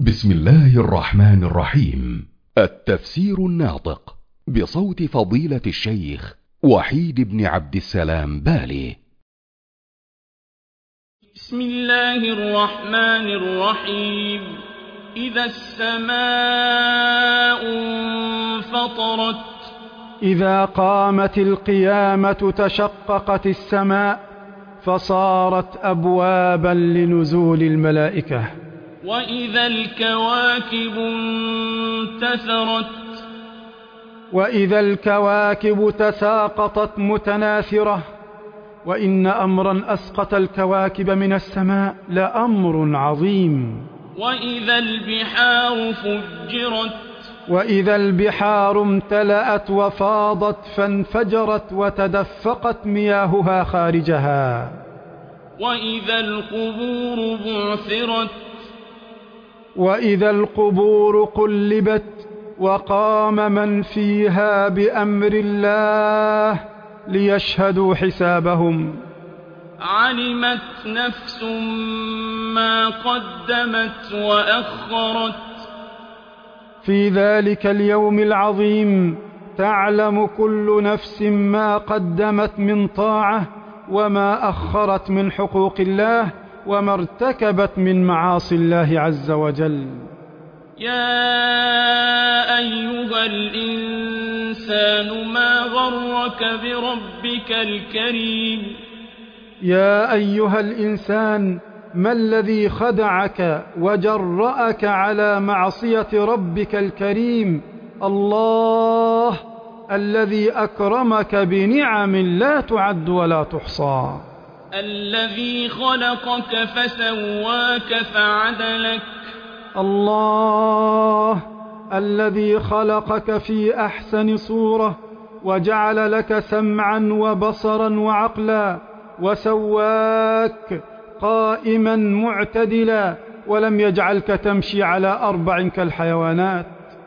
بسم الله الرحمن الرحيم. التفسير الناطق بصوت فضيلة الشيخ وحيد بن عبد السلام بالي. بسم الله الرحمن الرحيم. إذا السماء انفطرت. إذا قامت القيامة تشققت السماء فصارت أبوابا لنزول الملائكة. وإذا الكواكب انتثرت. وإذا الكواكب تساقطت متناثرة. وإن أمرا أسقط الكواكب من السماء لأمر عظيم. وإذا البحار فجرت. وإذا البحار امتلأت وفاضت فانفجرت وتدفقت مياهها خارجها. وإذا القبور بعثرت. وإذا القبور قلبت وقام من فيها بأمر الله ليشهدوا حسابهم. علمت نفس ما قدمت وأخرت. في ذلك اليوم العظيم تعلم كل نفس ما قدمت من طاعة وما أخرت من حقوق الله وما ارتكبت من معاصي الله عز وجل. يا أيها الإنسان ما غرك بربك الكريم. يا أيها الإنسان ما الذي خدعك وجرأك على معصية ربك الكريم الله الذي أكرمك بنعم لا تعد ولا تحصى. الذي خلقك فسواك فعدلك. الله الذي خلقك في أحسن صورة وجعل لك سمعا وبصرا وعقلا وسواك قائما معتدلا ولم يجعلك تمشي على أربع كالحيوانات.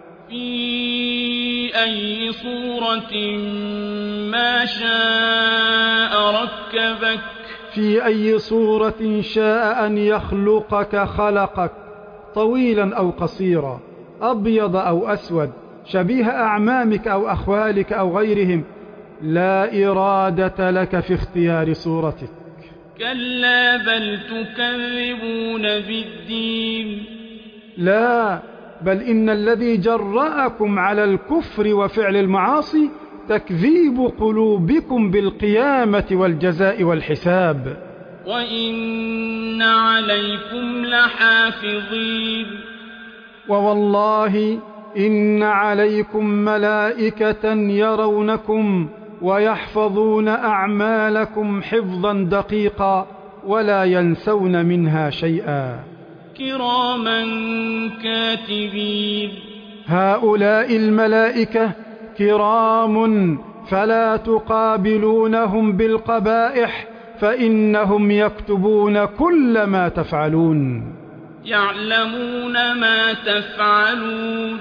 في أي صورة ما شاء ركبك. في أي صورة شاء أن يخلقك خلقك، طويلا أو قصيرا، أبيض أو أسود، شبيه أعمامك أو أخوالك أو غيرهم، لا إرادة لك في اختيار صورتك. كلا بل تكذبون بالدين. لا، بل إن الذي جرأكم على الكفر وفعل المعاصي تكذيب قلوبكم بالقيامة والجزاء والحساب. وإن عليكم لحافظين. ووالله إن عليكم ملائكة يرونكم ويحفظون أعمالكم حفظا دقيقا ولا ينسون منها شيئا. كراما كاتبين. هؤلاء الملائكة كرام فلا تقابلونهم بالقبائح فإنهم يكتبون كل ما تفعلون. يعلمون ما تفعلون.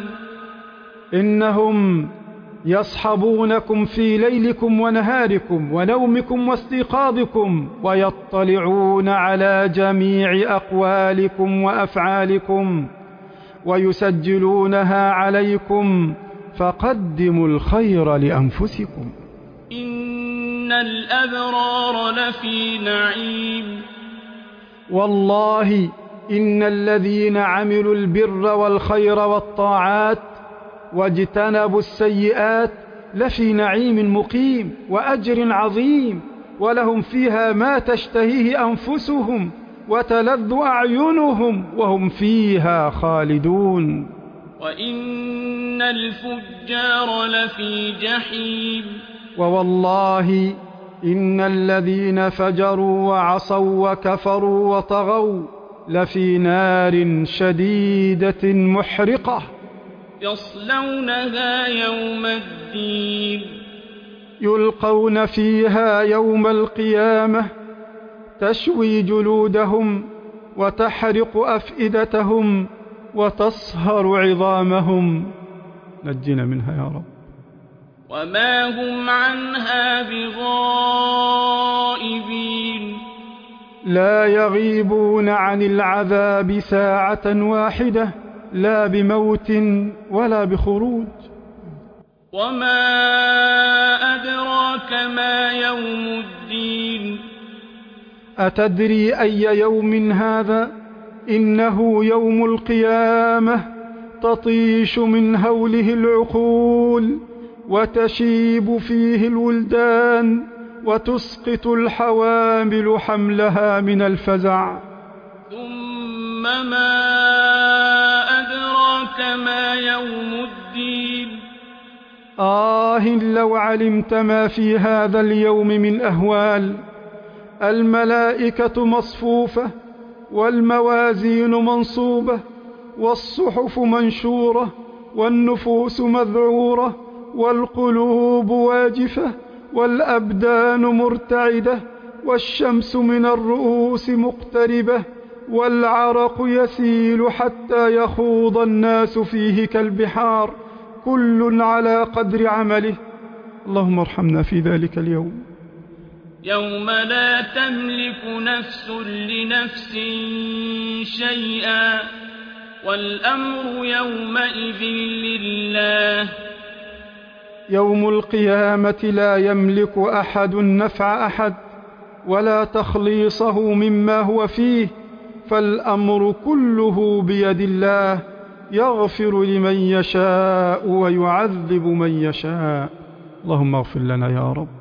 إنهم يصحبونكم في ليلكم ونهاركم ونومكم واستيقاظكم ويطلعون على جميع أقوالكم وأفعالكم ويسجلونها عليكم، فقدموا الخير لأنفسكم. إن الأبرار لفي نعيم. والله إن الذين عملوا البر والخير والطاعات واجتنبوا السيئات لفي نعيم مقيم وأجر عظيم، ولهم فيها ما تشتهيه أنفسهم وتلذ أعينهم وهم فيها خالدون. وإن الفجار لفي جحيم. ووالله إن الذين فجروا وعصوا وكفروا وطغوا لفي نار شديدة محرقة يصلونها يوم الدين. يلقون فيها يوم القيامة تشوي جلودهم وتحرق أفئدتهم وتصهر عظامهم. نجنا منها يا رب. وما هم عنها بغائبين. لا يغيبون عن العذاب ساعة واحدة لا بموت ولا بخروج. وما أدراك ما يوم الدين. أتدري أي يوم هذا؟ إنه يوم القيامة، تطيش من هوله العقول، وتشيب فيه الولدان، وتسقط الحوامل حملها من الفزع. ثم ما أدراك ما يوم الدين. لو علمت ما في هذا اليوم من أهوال. الملائكة مصفوفة، والموازين منصوبة، والصحف منشورة، والنفوس مذعورة، والقلوب واجفة، والأبدان مرتعدة، والشمس من الرؤوس مقتربة، والعرق يسيل حتى يخوض الناس فيه كالبحار، كل على قدر عمله. اللهم ارحمنا في ذلك اليوم. يوم لا تملك نفس لنفس شيئا، والأمر يومئذ لله. يوم القيامة لا يملك أحد نفع أحد ولا تخليصه مما هو فيه، فالأمر كله بيد الله، يغفر لمن يشاء ويعذب من يشاء. اللهم اغفر لنا يا رب.